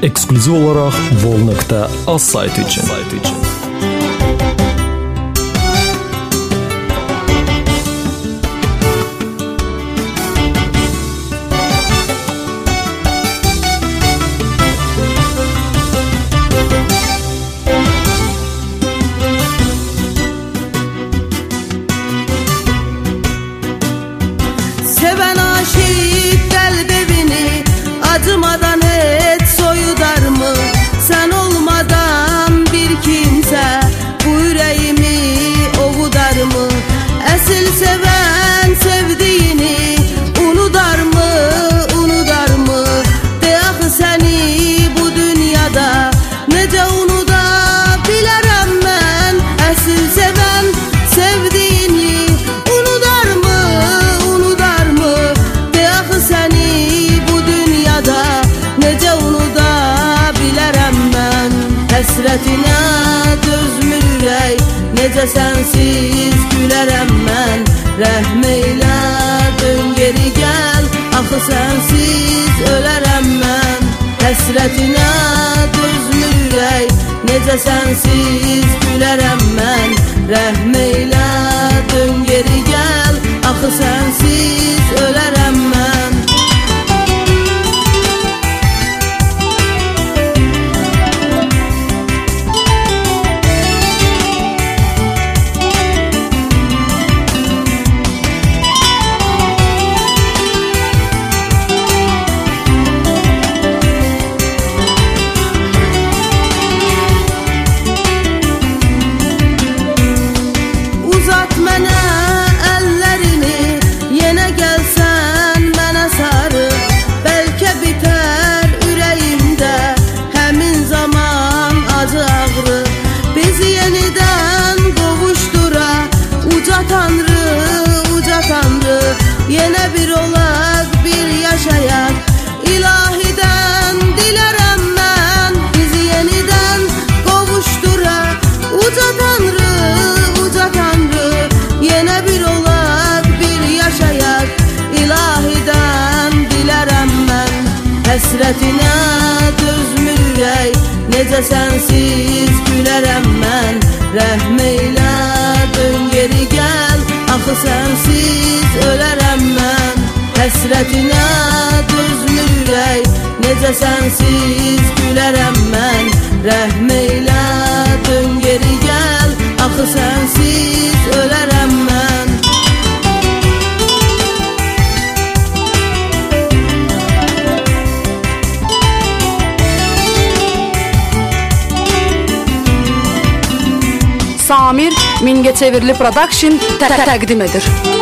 eksklüziv olaraq vol.az saytı üçün. Seven aşık kalbini acımadan hiç soyudar mı? Sen olmadan bir kimse bu yüreğimi ovudar mı? Esil seven sevdiğini unudar mı, unudar mı? De axı seni bu dünyada nece unudabilərəm mən? Esil seven sevdiğini unudar mı, unudar mı? De axı seni bu dünyada nece unudabilərəm mən? Həsrətinə dözmür ürək, necə sənsiz gülərəm mən? Rəhm eylə, dön geri gəl, axı sənsiz ölərəm mən. Həsrətinə dözmür ürək, necə sənsiz gülərəm mən? Rəhm eylə, dön geri gəl, axı sənsiz ölərəm mən. Uzat mənə əllərini, yenə gəlsən mənə sarı. Bəlkə bitər ürəyimdə həmin zaman acı ağrı. Bizi yenidən qovuşdura uca Tanrı, uca Tanrı. Yenə bir olaq, bir yaşayaq, ilahidən dilərəm mən. Bizi yenidən qovuşdura uca Tanrı, uca Tanrı. Yenə bir olaq, bir yaşayaq, ilahidən dilərəm mən. Həsrətinə dözmür ürək, necə sənsiz gülərəm mən. Rəhm eylə, dön geri gəl, axı sənsiz ölərəm mən. Həsrətinə dözmür ürək, necə sənsiz gülərəm mən. Rəhm eylə, dön geri gəl, axı sənsiz ölərəm mən. Samir Mingəçevirli Production təqdim edir.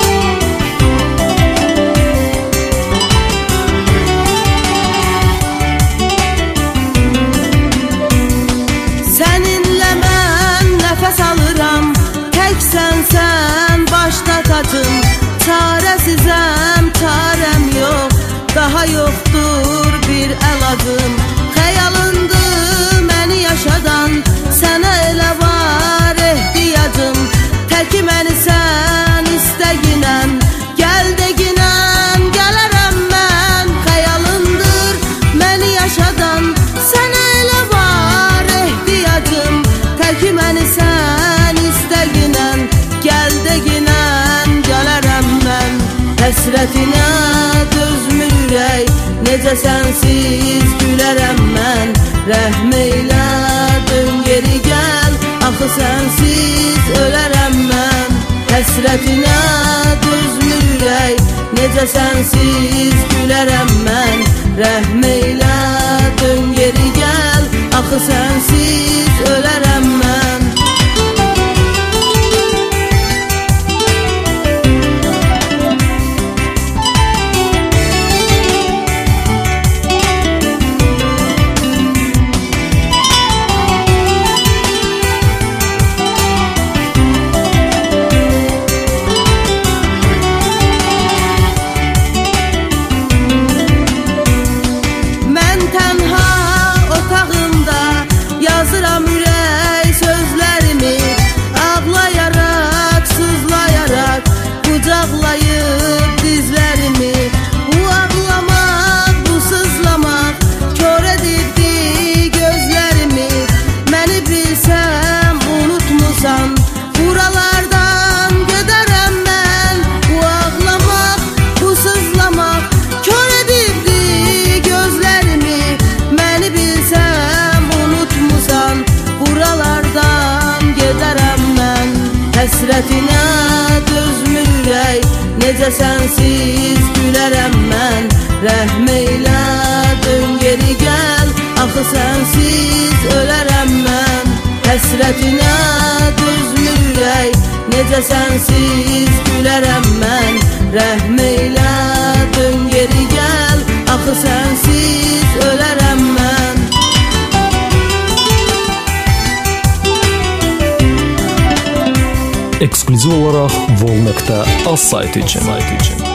Səninlə mən nəfəs alıram, təksən sən başda tacım. Çarəsizəm, çarəm yox, daha yoxdur bir əlacım. Xəyalındır məni yaşadan, sənə elə var ehtiyacım. Təki məni sən istəginən, gəl deginən gələrəm mən. Xəyalındır məni yaşadan, sənə elə var ehtiyacım. Təki məni sən istəginən, gəl deginən gələrəm mən. Həsrətinə dözmür ürək, necə sənsiz gülərəm mən. Rəhm eylə, dön geri gəl, axı sənsiz ölərəm mən. Həsrətinə dözmür ürək, necə sənsiz gülərəm mən. Rəhm eylə, dön geri gəl, axı sənsiz ölərəm mən. Mən tənha otağımda yazıram ürək Həsrətinə dözmür ürək, necə sənsiz gülərəm mən. Rəhm eylə, dön geri gəl, axı sənsiz ölərəm mən. Həsrətinə dözmür ürək, necə sənsiz gülərəm mən. Rəhm eylə, dön geri gəl, axı sənsiz ölərəm mən. Ekskluziv olaraq Vol.az saytı üçün.